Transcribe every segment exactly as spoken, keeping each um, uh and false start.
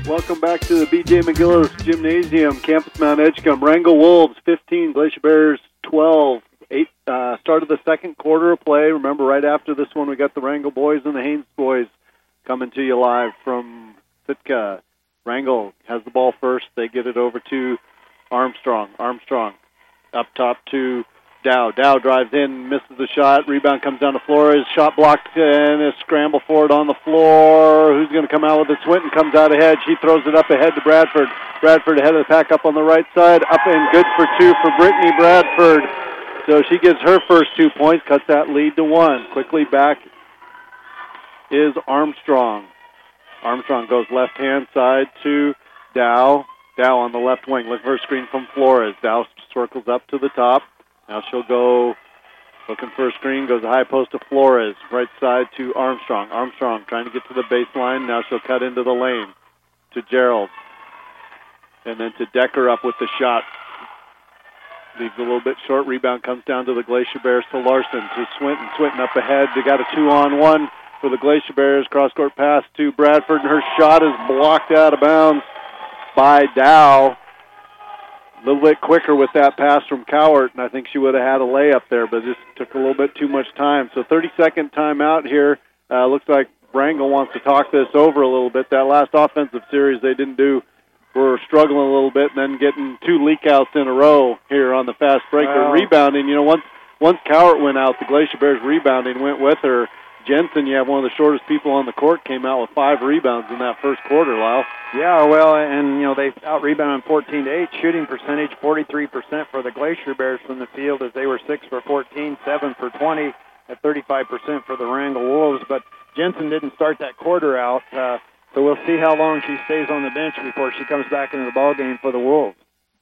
Welcome back to the B J McGillis Gymnasium, Campus Mount Edgecombe. Wrangell Wolves fifteen, Glacier Bears twelve. Eight, uh, start of the second quarter of play. Remember, right after this one, we got the Wrangell boys and the Haynes boys coming to you live from Sitka. Wrangell has the ball first. They get it over to Armstrong. Armstrong up top to Dow. Dow drives in, misses the shot. Rebound comes down to Flores. Shot blocked and a scramble for it on the floor. Who's going to come out with it? Swinton comes out ahead. She throws it up ahead to Bradford. Bradford ahead of the pack up on the right side. Up and good for two for Brittany Bradford. So she gets her first two points, cuts that lead to one. Quickly back is Armstrong. Armstrong goes left-hand side to Dow. Dow on the left wing. Look for a screen from Flores. Dow circles up to the top. Now she'll go looking for a screen, goes high post to Flores, right side to Armstrong. Armstrong trying to get to the baseline. Now she'll cut into the lane to Gerald. And then to Decker up with the shot. Leaves a little bit short. Rebound comes down to the Glacier Bears to Larson, to Swinton. Swinton up ahead. They got a two-on-one for the Glacier Bears. Cross-court pass to Bradford, and her shot is blocked out of bounds by Dow. A little bit quicker with that pass from Cowart, and I think she would have had a layup there, but it just took a little bit too much time. So thirty-second timeout here. Uh, looks like Wrangell wants to talk this over a little bit. That last offensive series they didn't do. We're struggling a little bit, and then getting two leakouts in a row here on the fast breaker. Wow. Rebounding, you know, once once Cowart went out, the Glacier Bears rebounding went with her. Jensen, you have one of the shortest people on the court, came out with five rebounds in that first quarter, Lyle. Yeah, well, and, you know, they out-rebounded fourteen to eight. Shooting percentage, forty-three percent for the Glacier Bears from the field as they were six for fourteen, seven for twenty, at thirty-five percent for the Wrangell Wolves. But Jensen didn't start that quarter out, uh, so we'll see how long she stays on the bench before she comes back into the ballgame for the Wolves.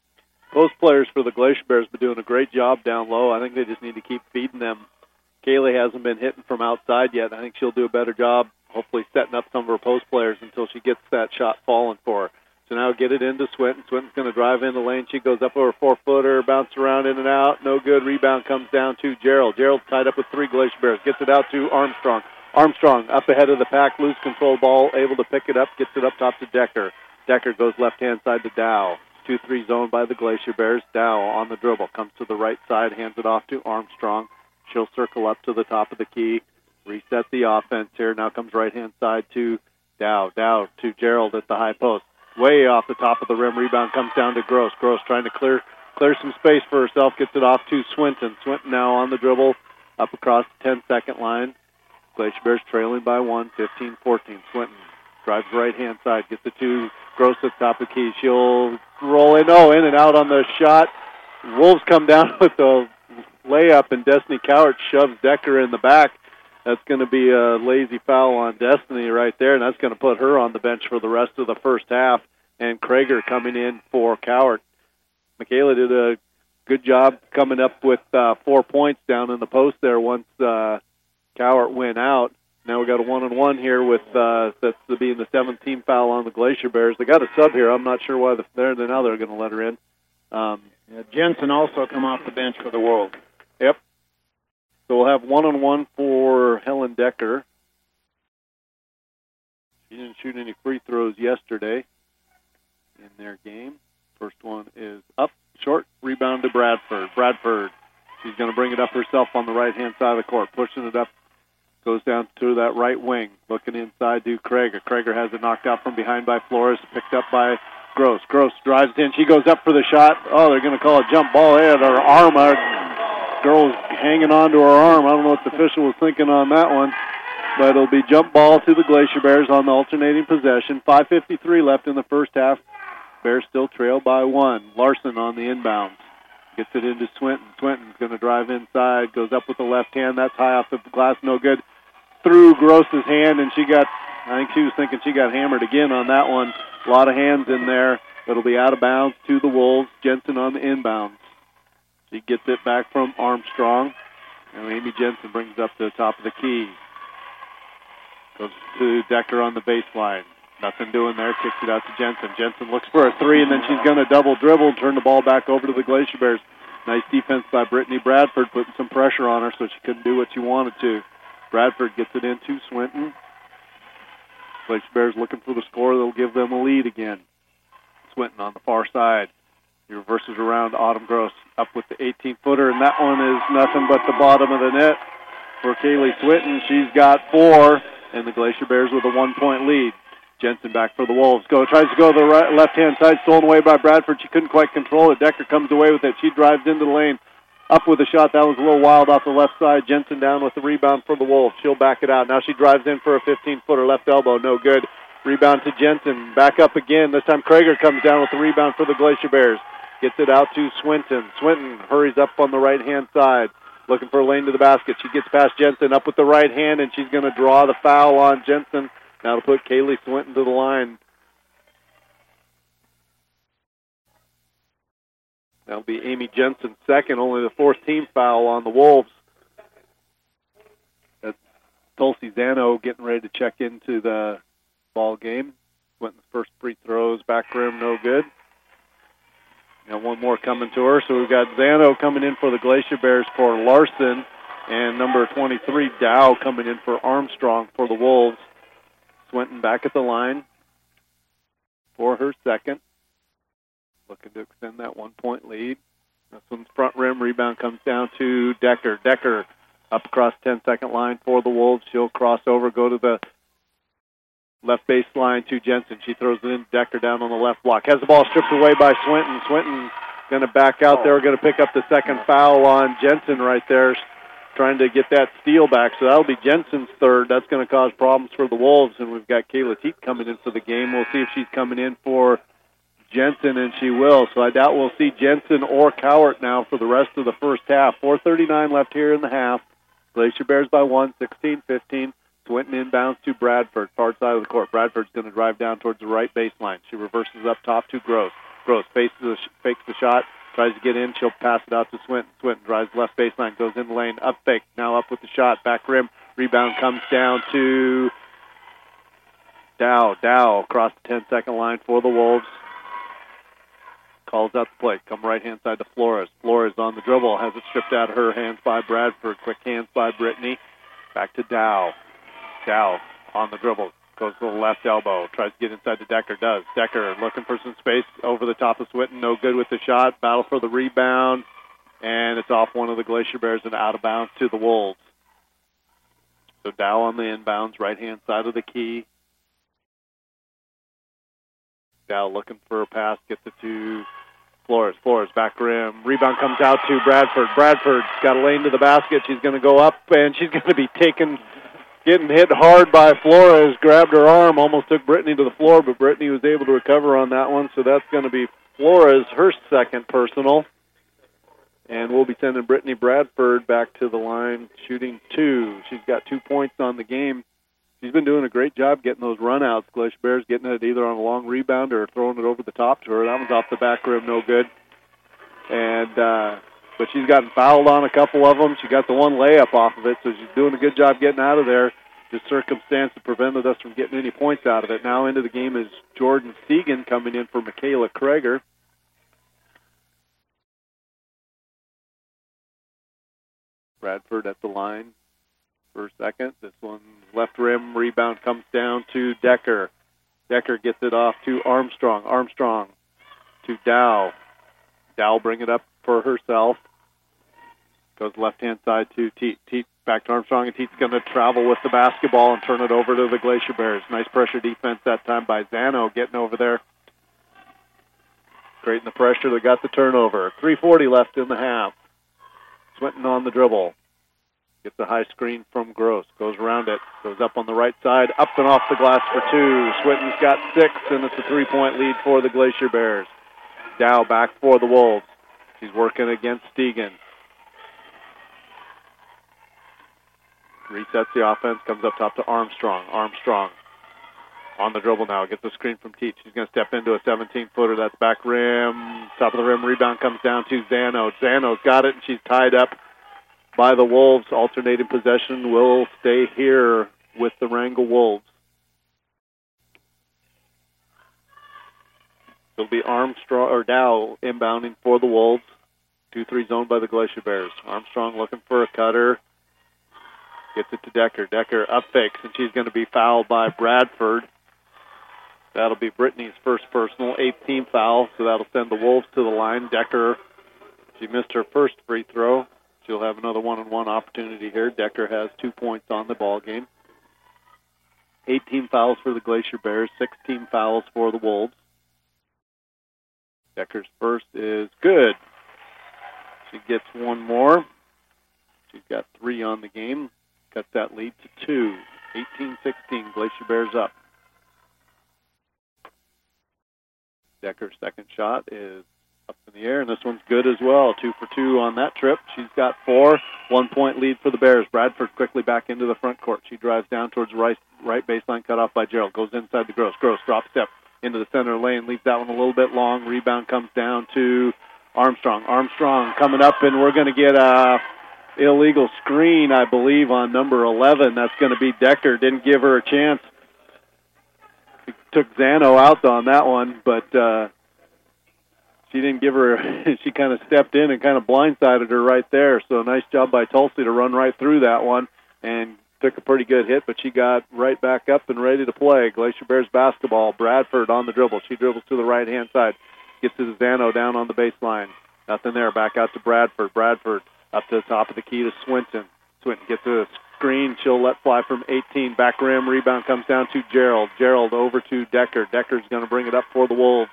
Post players for the Glacier Bears have been doing a great job down low. I think they just need to keep feeding them. Kaylee hasn't been hitting from outside yet. I think she'll do a better job, hopefully setting up some of her post players until she gets that shot falling for her. So now get it into Swinton. Swinton's going to drive in the lane. She goes up over a four-footer, bounce around in and out. No good. Rebound comes down to Gerald. Gerald's tied up with three Glacier Bears. Gets it out to Armstrong. Armstrong up ahead of the pack, loose control ball, able to pick it up, gets it up top to Decker. Decker goes left-hand side to Dow. two three zone by the Glacier Bears. Dow on the dribble, comes to the right side, hands it off to Armstrong. She'll circle up to the top of the key, reset the offense here. Now comes right-hand side to Dow. Dow to Gerald at the high post. Way off the top of the rim. Rebound comes down to Gross. Gross trying to clear clear some space for herself. Gets it off to Swinton. Swinton now on the dribble up across the ten-second line. Glacier Bears trailing by one, fifteen fourteen. Swinton drives right-hand side. Gets it to Gross at the top of the key. She'll roll in. Oh, in and out on the shot. Wolves come down with the layup, and Destiny Cowart shoves Decker in the back. That's going to be a lazy foul on Destiny right there, and that's going to put her on the bench for the rest of the first half. And Krager coming in for Cowart. Michaela did a good job coming up with uh, four points down in the post there once uh, Cowart went out. Now we got a one-on-one here with uh, that's being the seventh team foul on the Glacier Bears. They got a sub here. I'm not sure why they're now they're going to let her in. Um, yeah, Jensen also come off the bench for the Wolves. Yep. So we'll have one-on-one for Helen Decker. She didn't shoot any free throws yesterday in their game. First one is up, short, rebound to Bradford. Bradford, she's going to bring it up herself on the right-hand side of the court, pushing it up, goes down to that right wing, looking inside to Krager. Krager has it knocked out from behind by Flores, picked up by Gross. Gross drives in. She goes up for the shot. Oh, they're going to call a jump ball. They had her arm out. Girl's hanging on to her arm. I don't know what the official was thinking on that one, but it'll be jump ball to the Glacier Bears on the alternating possession. five fifty-three left in the first half. Bears still trail by one. Larson on the inbounds. Gets it into Swinton. Swinton's going to drive inside. Goes up with the left hand. That's high off the glass. No good. Through Gross's hand, and she got, I think she was thinking she got hammered again on that one. A lot of hands in there. It'll be out of bounds to the Wolves. Jensen on the inbounds. She gets it back from Armstrong, and Amy Jensen brings it up to the top of the key. Goes to Decker on the baseline. Nothing doing there. Kicks it out to Jensen. Jensen looks for a three, and then she's going to double dribble and turn the ball back over to the Glacier Bears. Nice defense by Brittany Bradford, putting some pressure on her so she couldn't do what she wanted to. Bradford gets it into Swinton. Glacier Bears looking for the score that'll give them a lead again. Swinton on the far side. He reverses around Autumn Gross up with the eighteen-footer, and that one is nothing but the bottom of the net for Kaylee Swinton. She's got four, and the Glacier Bears with a one-point lead. Jensen back for the Wolves. Go tries to go to the right, left-hand side, stolen away by Bradford. She couldn't quite control it. Decker comes away with it. She drives into the lane. Up with a shot. That was a little wild off the left side. Jensen down with the rebound for the Wolves. She'll back it out. Now she drives in for a fifteen-footer. Left elbow, no good. Rebound to Jensen. Back up again. This time Krager comes down with the rebound for the Glacier Bears. Gets it out to Swinton. Swinton hurries up on the right-hand side. Looking for a lane to the basket. She gets past Jensen up with the right hand, and she's going to draw the foul on Jensen. Now to put Kaylee Swinton to the line. That'll be Amy Jensen's second, only the fourth team foul on the Wolves. That's Tulsi Zano getting ready to check into the ball game. Swinton's first free throws, back rim, no good. Got one more coming to her, so we've got Zano coming in for the Glacier Bears for Larson, and number twenty-three, Dow, coming in for Armstrong for the Wolves. Swinton back at the line for her second. Looking to extend that one-point lead. This one's front rim. Rebound comes down to Decker. Decker up across ten-second line for the Wolves. She'll cross over, go to the left baseline to Jensen. She throws it in. Decker down on the left block. Has the ball stripped away by Swinton. Swinton going to back out there. Going to pick up the second foul on Jensen right there, trying to get that steal back. So that'll be Jensen's third. That's going to cause problems for the Wolves. And we've got Kayla Teat coming in for the game. We'll see if she's coming in for Jensen, and she will. So I doubt we'll see Jensen or Cowart now for the rest of the first half. four thirty-nine left here in the half. Glacier Bears by one, sixteen fifteen. Swinton inbounds to Bradford, far side of the court. Bradford's going to drive down towards the right baseline. She reverses up top to Gross. Gross faces the, fakes the shot, tries to get in. She'll pass it out to Swinton. Swinton drives left baseline, goes in the lane, up fake. Now up with the shot, back rim. Rebound comes down to Dow. Dow across the ten-second line for the Wolves. Calls out the play. Come right-hand side to Flores. Flores on the dribble. Has it stripped out of her hands by Bradford. Quick hands by Brittany. Back to Dow. Dow on the dribble. Goes to the left elbow. Tries to get inside to Decker. Does. Decker looking for some space over the top of Swinton. No good with the shot. Battle for the rebound. And it's off one of the Glacier Bears and out of bounds to the Wolves. So Dow on the inbounds. Right-hand side of the key. Dow looking for a pass. Gets it to Flores. Flores back rim. Rebound comes out to Bradford. Bradford's got a lane to the basket. She's going to go up, and she's going to be taken, getting hit hard by Flores. Grabbed her arm, almost took Brittany to the floor, but Brittany was able to recover on that one. So that's going to be Flores, her second personal. And we'll be sending Brittany Bradford back to the line, shooting two. She's got two points on the game. She's been doing a great job getting those runouts. Glacier Bears getting it either on a long rebound or throwing it over the top to her. That one's off the back rim, no good. And uh, but she's gotten fouled on a couple of them. She got the one layup off of it, so she's doing a good job getting out of there. The circumstance that prevented us from getting any points out of it. Now into the game is Jordan Segan coming in for Michaela Krager. Bradford at the line for a second. This one left rim rebound comes down to Decker. Decker gets it off to Armstrong. Armstrong to Dow. Dow bring it up for herself. Goes left-hand side to Teat. Teat back to Armstrong, and Teat's going to travel with the basketball and turn it over to the Glacier Bears. Nice pressure defense that time by Zano getting over there. Creating the pressure. They got the turnover. three forty left in the half. Swinton on the dribble. Gets a high screen from Gross. Goes around it. Goes up on the right side. Up and off the glass for two. Swinton's got six, and it's a three-point lead for the Glacier Bears. Dow back for the Wolves. She's working against Stegan. Resets the offense. Comes up top to Armstrong. Armstrong on the dribble now. Gets a screen from Teat. She's going to step into a seventeen-footer. That's back rim. Top of the rim. Rebound comes down to Zano. Zano's got it, and she's tied up by the Wolves. Alternating possession will stay here with the Wrangell Wolves. It'll be Armstrong or Dow inbounding for the Wolves. two three zone by the Glacier Bears. Armstrong looking for a cutter. Gets it to Decker. Decker up fakes, and she's going to be fouled by Bradford. That'll be Brittany's first personal, eighth team foul, so that'll send the Wolves to the line. Decker, she missed her first free throw. She'll have another one-on-one opportunity here. Decker has two points on the ball game. Eight team fouls for the Glacier Bears, six team fouls for the Wolves. Decker's first is good. She gets one more. She's got three on the game. Cuts that lead to two. eighteen sixteen, Glacier Bears up. Decker's second shot is up in the air, and this one's good as well. Two for two on that trip. She's got four. One-point lead for the Bears. Bradford quickly back into the front court. She drives down towards the right, right baseline, cut off by Gerald. Goes inside the Gross. Gross drop step into the center lane. Leaves that one a little bit long. Rebound comes down to Armstrong. Armstrong coming up, and we're going to get a illegal screen, I believe, on number eleven. That's going to be Decker. Didn't give her a chance. He took Zano out on that one, but uh, she didn't give her, she kind of stepped in and kind of blindsided her right there. So nice job by Tulsi to run right through that one and took a pretty good hit, but she got right back up and ready to play. Glacier Bears basketball. Bradford on the dribble. She dribbles to the right-hand side. Gets to Zano down on the baseline. Nothing there. Back out to Bradford. Bradford up to the top of the key to Swinton. Swinton gets a screen. She'll let fly from eighteen. Back rim. Rebound comes down to Gerald. Gerald over to Decker. Decker's going to bring it up for the Wolves.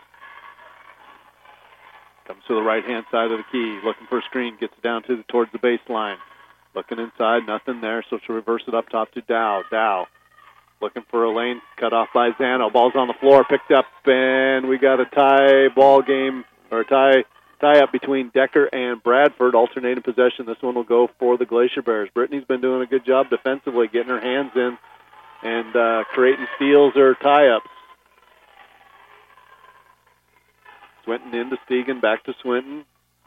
Comes to the right-hand side of the key. Looking for a screen. Gets it down to the, towards the baseline. Looking inside. Nothing there, so she'll reverse it up top to Dow. Dow looking for a lane. Cut off by Zano. Ball's on the floor. Picked up, and we got a tie ball game, or a tie tie up between Decker and Bradford. Alternating possession. This one will go for the Glacier Bears. Brittany's been doing a good job defensively, getting her hands in and uh, creating steals or tie-ups. Swinton into Stegan, back to Swinton.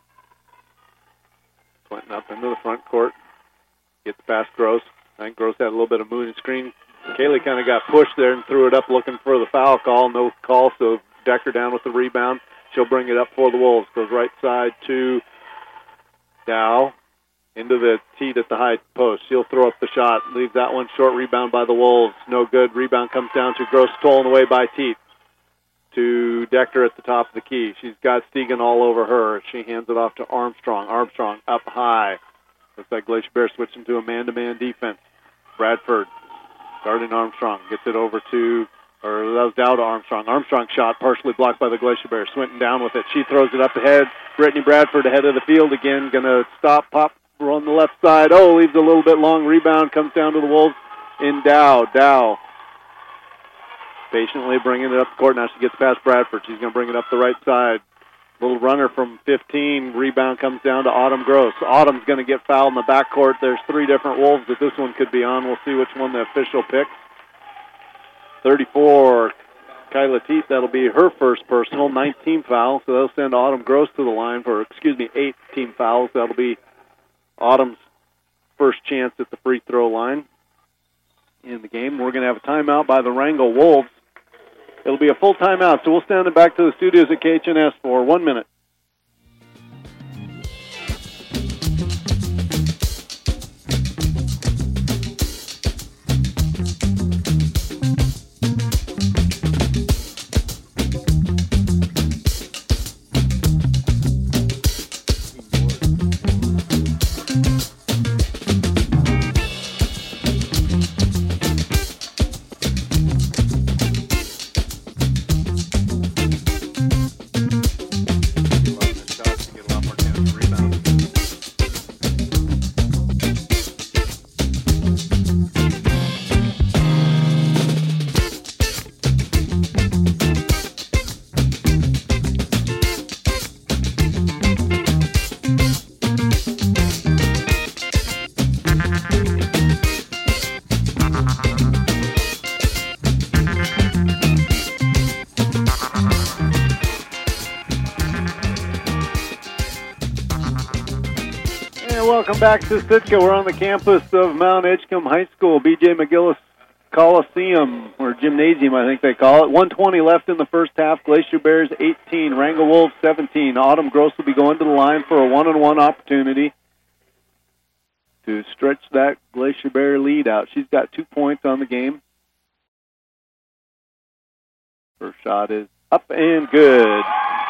Swinton up into the front court. Gets past Gross. I think Gross had a little bit of moving screen. Kaylee kind of got pushed there and threw it up looking for the foul call. No call, so Decker down with the rebound. She'll bring it up for the Wolves. Goes right side to Dow. Into the teat at the high post. She'll throw up the shot. Leaves that one short. Rebound by the Wolves. No good. Rebound comes down to Gross. Stolen away by Teat. To Decker at the top of the key. She's got Stegan all over her. She hands it off to Armstrong. Armstrong up high. Looks like Glacier Bears switching to a man-to-man defense. Bradford guarding Armstrong. Gets it over to, or that was down to Armstrong. Armstrong shot partially blocked by the Glacier Bears. Swinton down with it. She throws it up ahead. Brittany Bradford ahead of the field again. Going to stop, pop, on the left side. Oh, leaves a little bit long. Rebound comes down to the Wolves in Dow. Dow patiently bringing it up the court. Now she gets past Bradford. She's going to bring it up the right side. Little runner from fifteen. Rebound comes down to Autumn Gross. Autumn's going to get fouled in the backcourt. There's three different Wolves that this one could be on. We'll see which one the official picks. thirty-four, Kyla Teat. That'll be her first personal. nineteen foul. So they'll send Autumn Gross to the line for, excuse me, eight team fouls. That'll be Autumn's first chance at the free throw line in the game. We're going to have a timeout by the Wrangell Wolves. It'll be a full timeout, so we'll stand it back to the studios at K H N S for one minute. Welcome back to Sitka. We're on the campus of Mount Edgecombe High School, B J McGillis Coliseum, or Gymnasium, I think they call it. one twenty left in the first half. Glacier Bears eighteen, Wrangell Wolves seventeen. Autumn Gross will be going to the line for a one-on-one opportunity to stretch that Glacier Bear lead out. She's got two points on the game. First shot is up and good.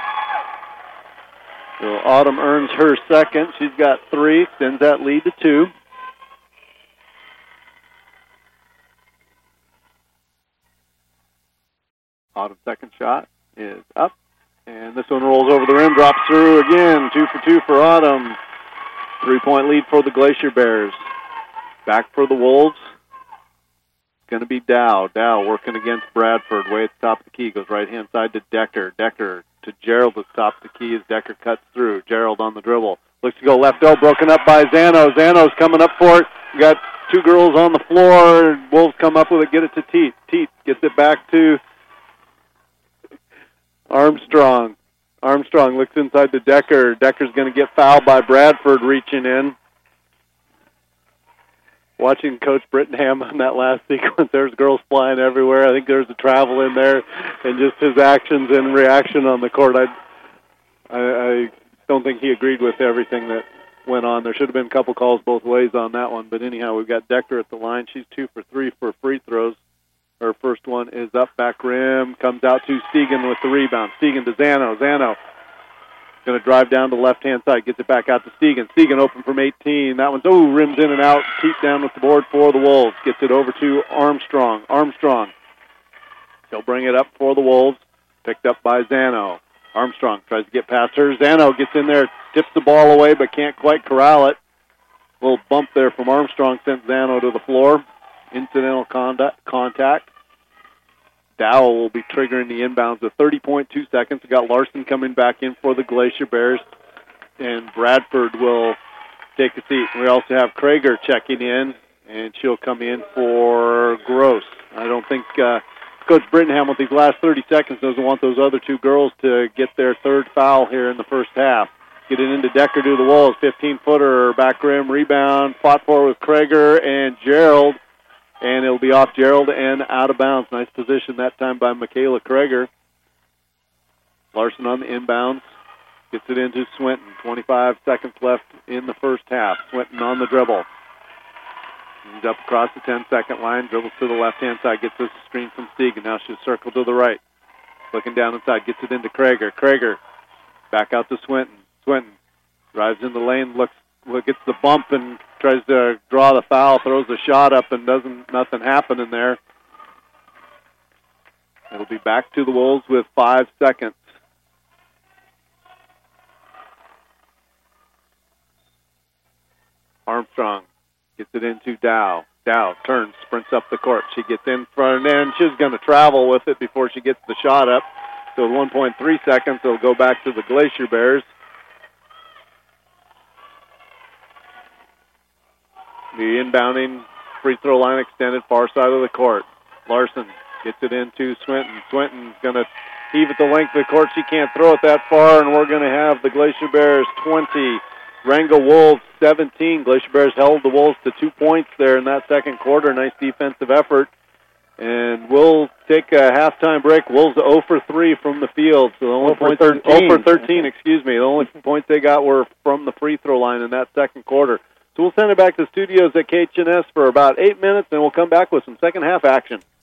So Autumn earns her second. She's got three, extends that lead to two. Autumn's second shot is up, and this one rolls over the rim, drops through again. Two for two for Autumn. Three-point lead for the Glacier Bears. Back for the Wolves. It's going to be Dow. Dow working against Bradford. Way at the top of the key. Goes right-hand side to Decker. Decker to Gerald at the top of the key as Decker cuts through. Gerald on the dribble. Looks to go left O, broken up by Zano. Zano's coming up for it. We got two girls on the floor. Wolves come up with it, get it to Teat. Teat gets it back to Armstrong. Armstrong looks inside to Decker. Decker's going to get fouled by Bradford reaching in. Watching Coach Brittenham on that last sequence, there's girls flying everywhere. I think there's a travel in there, and just his actions and reaction on the court. I, I, I don't think he agreed with everything that went on. There should have been a couple calls both ways on that one, but anyhow, we've got Decker at the line. She's two for three for free throws. Her first one is up, back rim, comes out to Stegan with the rebound. Stegan to Zano. Zano going to drive down to the left-hand side, gets it back out to Stegan. Stegan open from eighteen. That one's, oh, rims in and out. Keep down with the board for the Wolves. Gets it over to Armstrong. Armstrong. He'll bring it up for the Wolves. Picked up by Zano. Armstrong tries to get past her. Zano gets in there, tips the ball away, but can't quite corral it. A little bump there from Armstrong sent Zano to the floor. Incidental conduct, contact. Dow will be triggering the inbounds with thirty point two seconds. We've got Larson coming back in for the Glacier Bears, and Bradford will take a seat. We also have Krager checking in, and she'll come in for Gross. I don't think uh, Coach Brittenham, with these last thirty seconds, doesn't want those other two girls to get their third foul here in the first half. Get it into Decker to the Wolves. fifteen-footer, back rim, rebound, fought for with Krager and Gerald. And it'll be off Gerald and out of bounds. Nice position that time by Michaela Krager. Larson on the inbounds. Gets it into Swinton. twenty-five seconds left in the first half. Swinton on the dribble. He's up across the ten-second line. Dribbles to the left-hand side. Gets this screen from Stegan. Now she'll circle to the right. Looking down inside. Gets it into Krager. Krager back out to Swinton. Swinton drives in the lane. Looks, gets the bump and tries to draw the foul, throws the shot up, and doesn't nothing happen in there. It'll be back to the Wolves with five seconds. Armstrong gets it into Dow. Dow turns, sprints up the court. She gets in front, and she's going to travel with it before she gets the shot up. So one point three seconds, it'll go back to the Glacier Bears. The inbounding free throw line extended far side of the court. Larson gets it into Swinton. Swinton's going to heave it the length of the court. She can't throw it that far, and we're going to have the Glacier Bears twenty, Wrangell Wolves seventeen. Glacier Bears held the Wolves to two points there in that second quarter. Nice defensive effort. And we'll take a halftime break. Wolves zero for three from the field. So the only points, zero for thirteen, excuse me. The only points they got were from the free throw line in that second quarter. So we'll send it back to the studios at K H N S for about eight minutes, and we'll come back with some second half action.